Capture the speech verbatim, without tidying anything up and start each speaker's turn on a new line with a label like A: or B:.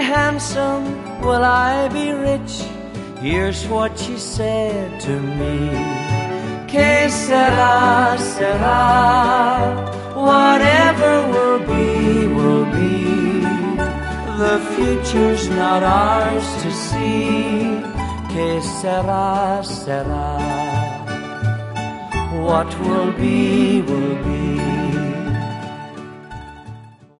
A: handsome? Will I be rich? Here's what she said to me. Que sera, sera. Whatever will be, will be. The future's not ours to see. Que sera, sera. What will be, will be.